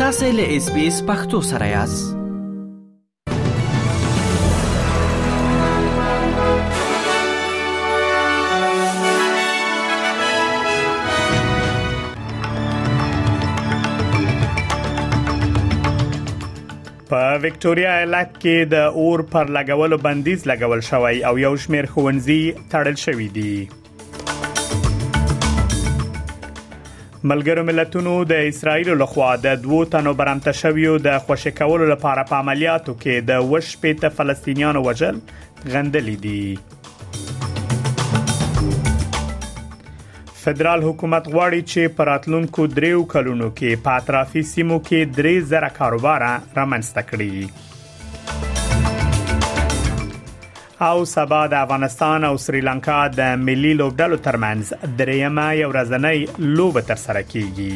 تاسو له SBS پښتو سره یاست. په وکټوريا ایالت کې د اور پر لګولو بندیز لګول شوی او یو شمېر ښوونځي تړل شوي دي. ملګرو ملتونو د اسرایل لخوا د 2 تنو برمته شویو د خوشی کولو لپاره په عملیاتو کې د وشپېته فلسطینیانو وژل غندلي دي. فدرال حکومت غواړي چې په راتلونکو 3 کلونو کې په اطرافي سیمو کې 3000 کاروبار رامنځته کړي. او سبا د افغانستان او سریلانکا د ملي لوبډلو ترمنځ درېیمه یو ورځنۍ لوبه ترسره کیږي.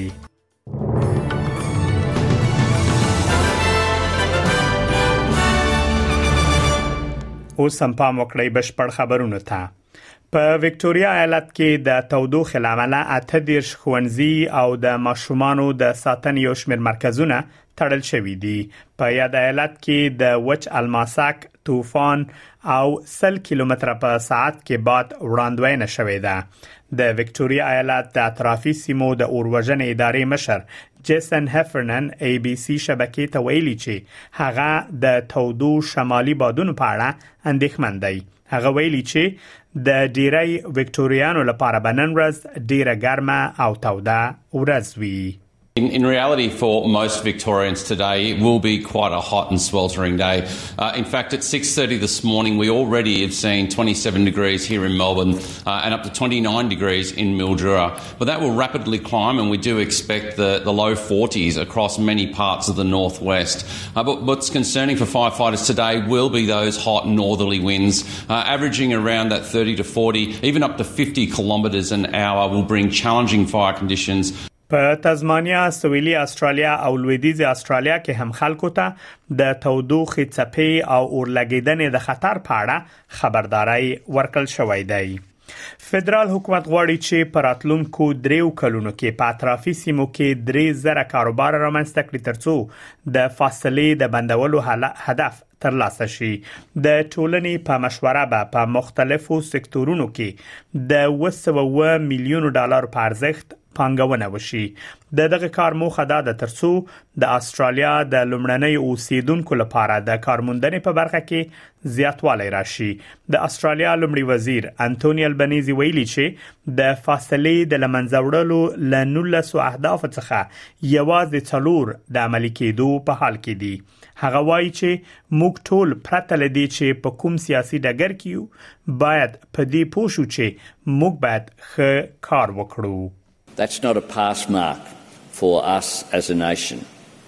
اوس هم پام وکړئ بشپړ خبرونه ته. په وکټوريا ایالت کې د تودوخې لامل 38 ښوونځي او د ماشومانو د ساتنې یو شمېر مرکزونه تړل شوي دي. په یاد ایالت کې د وچ الماسک طوفان او 100 کیلومتر په ساعت کې باد وړاندوینه شوې ده. د وکټوريا ایالت د اطرافي سیمو د اوروژنې ادارې مشر جیسن هفرنن ABC شبکې ته ویلي چې هغه د تودو شمالي بادونو په اړه اندېښمن دی. هغه ویلي چې د ډیری وکټوریانو لپاره بنن ورځ ډیره ګرمه او توده ورځ وي. In reality, for most Victorians today, it will be quite a hot and sweltering day. In fact, at 6:30 this morning, we already have seen 27 degrees here in Melbourne and up to 29 degrees in Mildura. But that will rapidly climb, and we do expect the low 40s across many parts of the northwest. But what's concerning for firefighters today will be those hot northerly winds, averaging around that 30 to 40, even up to 50 kilometres an hour, will bring challenging fire conditions. په تزمانیا، سویلي استرالیا او لویدیځ استرالیا کې هم خلکو ته د تودوخې څپې او اورلګیدنې د خطر په اړه خبرداري ورکړل شوې ده. فدرال حکومت غواړي چې په راتلونکو 3 کلونو کې په اطرافي سیمو کې 3000 کاروبار رامنځته کړي ترڅو د فاصلې د بندولو هدف ترلاسه شي. د ټولنې په مشوره په مختلفو سکتورونو کې د 200 میلیون ډالر په ارزښت پانګونه وشي. دغه کار موخه ده ترڅو د استرالیا د لومړنۍ اوسیدونکو لپاره د کارموندنې په برخه کې زیاتوالی راشي. د استرالیا لومړي وزیر انټونی البنيزي ویلي چې د فاصلې د لمنځه وړلو ل 19 اهداف څخه یوازې 4 د عملي کېدو په حال کې دي. هغه وایي چې موږ ټول پرته لدی چې په کوم سیاسي ډګر کې باید په دې پوه شو چې موږ باید ښه کار وکړو. That's not a pass mark for us as a nation.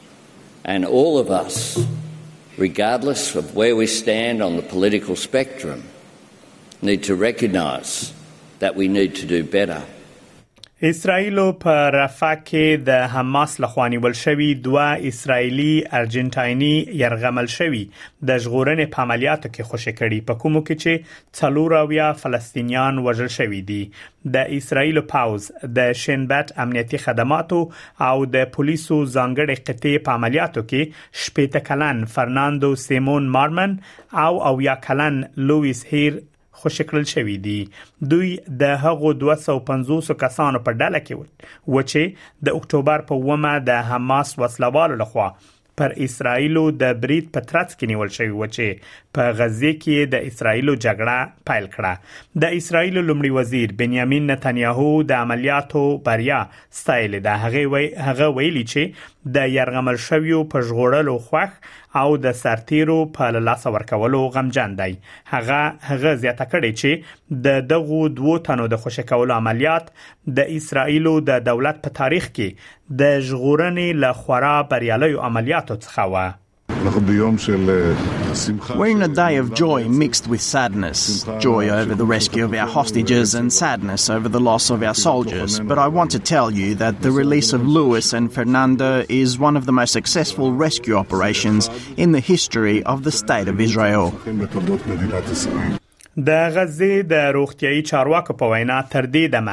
And all of us, regardless of where we stand on the political spectrum, need to recognise that we need to do better. اسرائیل په رفح کې د حماس لخوا نیول شوی 2 اسرایلی ارجنټایني يرغمل شوی د ژغورنې په عملیاتو کې خوشی کړي، په کومو کې چې 4 فلسطینیان وژل شوی دي. د اسرائیل پاوز د شینبت امنیتي خدماتو او د پولیسو ځانګړي قطعې په عملیاتو کې 80 کلن فرناندو سیمون مارمن او 10 کلن لوئیس هیر خوشکل شوی دي. دوی د هغو 250 کسانو په ډله کې و چې د اکتوبر په 1 د حماس وسلوالو لخوا پر اسرائیلو د برید په ترڅ کې نیول شوی و چې په غزه کې د اسرائیلو جګړه پیل کړه. د اسرائیلو لومړي وزیر بنیامین نتانیاهو د عملیاتو بریا ستایلې ده. هغه ویلي چې د يرغمل شویو په ژغورلو خوښ او د سرتیرو په لاس ورکولو غمجن دی. هغه زیاته کړي چې دغه 2 تنو د خوشی کولو عملیات د اسرائیلو د دولت په تاریخ کې د ژغورنې له خورا بریاليو عملیاتو څخه و. We're in a day of joy mixed with sadness. Joy over the rescue of our hostages and sadness over the loss of our soldiers. But I want to tell you that the release of Louis and Fernando is one of the most successful rescue operations in the history of the State of Israel. د غزه د روغتيایي چارواکو په وینا تر دې دمه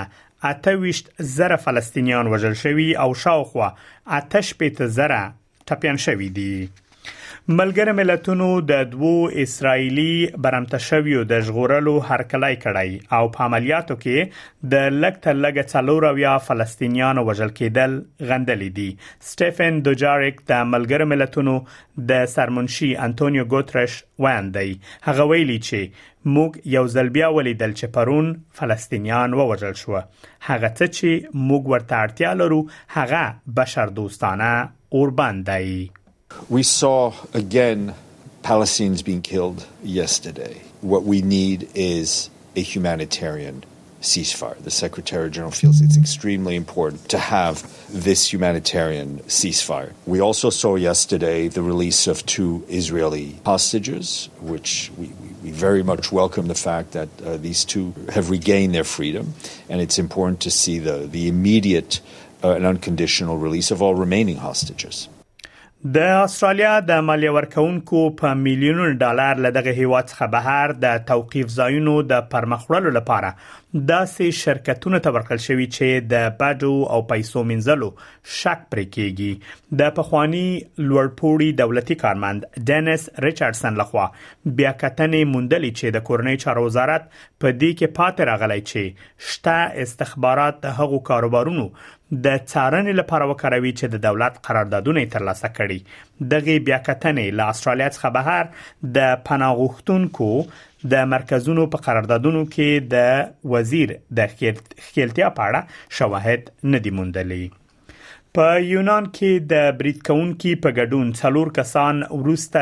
28,000 فلسطینیان وژل شوي او شاوخوا 8,000 ټپیان شوي دي. ملګری ملتونو د 2 اسرایلی برمتشویو د ژغورلو هرکلی کړی او په عملیاتو کې د لږ تر لږه 4 فلسطینیان وژل کېدل غندلې دي. سټيفن دوجاریک د ملګری ملتونو د سرمنشي انټونیو ګوترش وایي هغه ویلي چې موږ یو ځل بیا ولیدل چې پرون فلسطینیان ووژل شو. هغه څه چې موږ ورته اړتیا لرو هغه بشردوستانه اوربند دی. We saw again Palestinians being killed yesterday. What we need is a humanitarian ceasefire. The Secretary General feels it's extremely important to have this humanitarian ceasefire. We also saw yesterday the release of 2 Israeli hostages, which we very much welcome the fact that these 2 have regained their freedom, and it's important to see the immediate and unconditional release of all remaining hostages. د استرالیا د مالیه ورکونکو په میلیونونو ډالر له دغه هیواد څخه بهر د توقيف ځایونو د پرمخوړلو لپاره داسې شرکتونو ته ورکړل شوی چې د بډو او پیسو منځلو شک پرې کیږي. د پخوانی لوړپوړي دولتي کارمند ډینس ریچارډسن لخوا بیا کتنې موندلې چې د کورنۍ چارو وزارت په دې کې پاتې راغلی چې شته استخبارات د هغو کاروبارونو د څارنې لپاره وکړوي چې د دولت قراردادونه ترلاسه کړي. دغه بیا کتنې له استرالیا څخه بهر د پناه غوښتونکو د مرکزونو په قراردادونو کې د وزیر د خپلتیا په اړه شواهد ندي موندلي. په یونان کې د بریټ کونکي په ګډون 4 کسان ورسته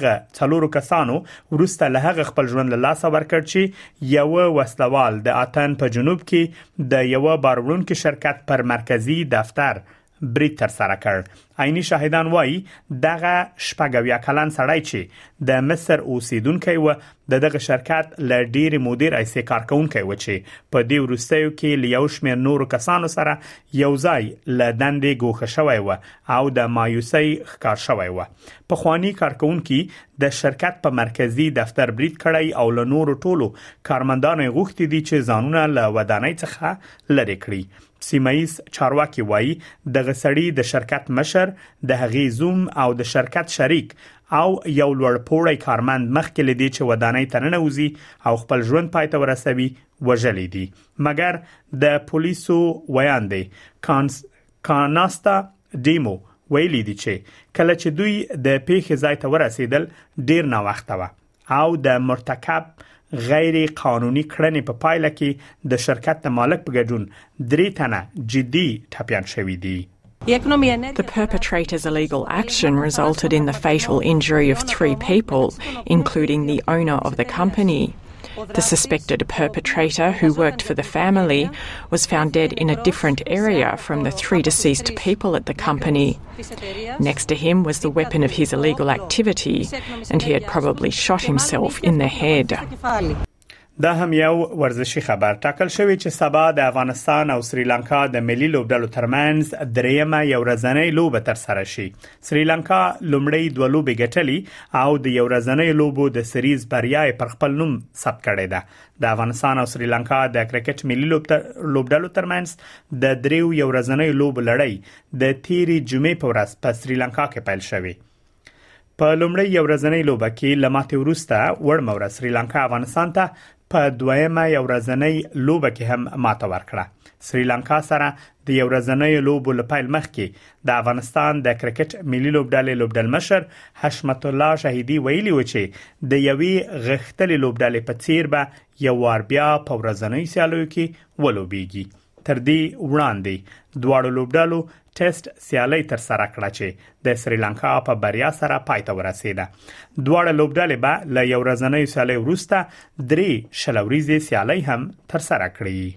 له خپل ژوند له لاسه ورکړ چې یو وسلوال د اتن په جنوب کې د یو باروړونکو شرکت پر مرکزی دفتر بریټ تر سره کړ. عیني شاهدان وایي دغه شپږویا کلن سړی چې د مصر اوسیدونکی و دغه شرکت له ډیر مدیر ایسي کارکونکي و چې په دې وروستیو کې له یو شمېر نورو کسانو سره یو ځای له دندې ګوښه شوی و او د مایوسۍ ښکار شوی و. په خواني کارکونکي د شرکت په مرکزی دفتر بریټ کړی او له نورو ټولو کارمندانو غوښتي دي چې ځانونه له ودانۍ څخه لری کړي. سیمایس چارواکي وایي د غسړی د شرکت مشر د هغې زوم او د شرکت شریک او یو لوړپوړی کارمند مخکې لدی چې ودانۍ ته ننوځي او خپل ژوند پای ته ورسوي وژلې دي. مګر د پولیسو ویاندې کاناستا ډیمو ویلي دي چې کله چې دوی د پیښې ځای ته ورسېدل ډیر نا وخته و او د مرتکب غیر قانوني کړنې په پایله کې د شرکت مالک په ګډون 3 تنه جدي ټپیان شوي دي. The perpetrator's illegal action resulted in the fatal injury of 3 people, including the owner of the company. The suspected perpetrator, who worked for the family, was found dead in a different area from the 3 deceased people at the company. Next to him was the weapon of his illegal activity, and he had probably shot himself in the head. دا هم یو ورزشي خبر. ټاکل شوی چې سبا د افغانستان او سریلانکا د ملي لوبډلو ترمنځ دریمه یو ورځنۍ لوبه تر سره شي. سریلانکا لومړی 2 لوبې ګټلې او د یو ورځنۍ لوبو د سریز بریا پر خپل نوم ثبت کړی ده. د افغانستان او سریلانکا د کرکټ ملي لوبډلو ترمنځ د دریو یو ورځنۍ لوبو لړۍ د تیری جمعې په ورځ په سریلانکا کې پیل شوی. په لومړی یو ورځنۍ لوبه کې لماتې وروسته وړموره سریلانکا افغانستان ته په دویمه یو ورځنۍ لوبه کې هم ماته ورکړه. سریلانکا سره د یو ورځنۍ لوبو لپاره مخکې د افغانستان د کرکټ ملي لوبډلې لوبډل مشر حشمت الله شهیدی ویلي و چې د یوې غښتلې لوبډلې په څیر به یو وار بیا په ورځنۍ سیالیو کې ولوبېږي. تر دې وړاندې دواړو لوبډلو ټیسټ سیالي تر سره کړه چې د سریلانکا په بریا سره پای ته ورسېده. دواړه لوبډلې به له یو ورځنۍ سیالي وروسته 3 شلوريزې سیالي هم تر سره کړي.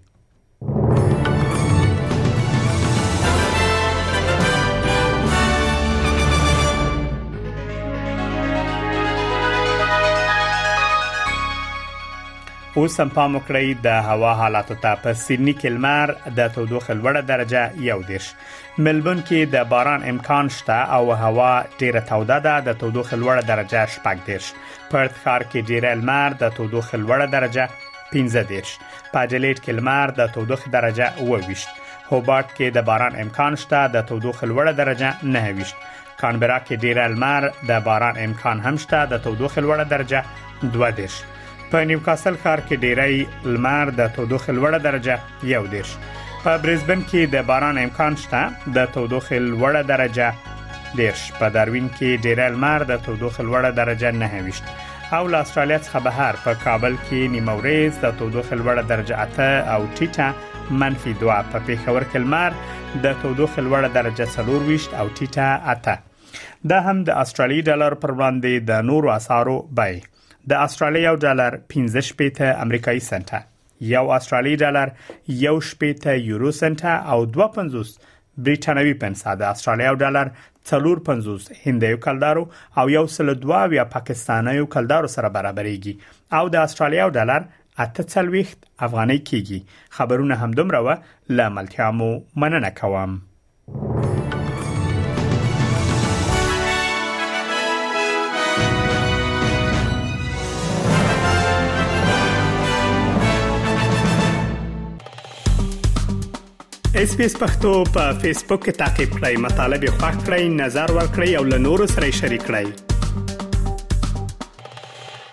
اوس هم پام وکړئ د هوا حالاتو ته. په سیدنی کې لمر د تودوخه لوړه درجه 1. ملبورن کې د باران امکان شته او هوا ډیره توده ده د تودوخه لوړه درجه 4. پرت ښار کې ډیره لمر د تودوخه لوړه درجه 15. په اډلیډ کې لمر د تودوخې درجه 22. هوبارت کې د باران امکان شته، د تودوخې لوړه درجه 29. کانبرا کې ډیر لمر، د باران امکان هم شته، د تودوخې لوړه درجه 22. په نیوکاسل ښار کې ډیری لمر، د تودوخې لوړه درجه 21. په برزبن کې د باران امکان شته، د تودوخې لوړه درجه 10. په داروین کې ډیری لمر، د تودوخې لوړه درجه 29. او له استرالیا څخه بهر په کابل کې نیمه ورځ د تودوخې لوړه درجه 8 او ټیټه -2. په پېښور کې لمر، د تودوخې لوړه درجه 24 او ټیټه 8. دا هم د استرالی ډالر پر وړاندې د نورو اسعارو بیه. د استرالیا ډالر 15 امریکایي سنټه، یو استرالی ډالر 1 یورو سنټه او 2.50 بریټانوي پنسه. د استرالیا ډالر 4.50 هندیو کلدارو او 1.2 پاکستانیو کلدارو سره برابرېږي او د استرالیا ډالر 48 افغانۍ کېږي. خبرونه هم دومره و، له ملتیامو مننه کوم. اس پی اس پختو په فیسبوک کې تعقیب کړئ، مطالب یې خوښ کړئ، نظر ور کړئ او له نورو سره شریک کړئ.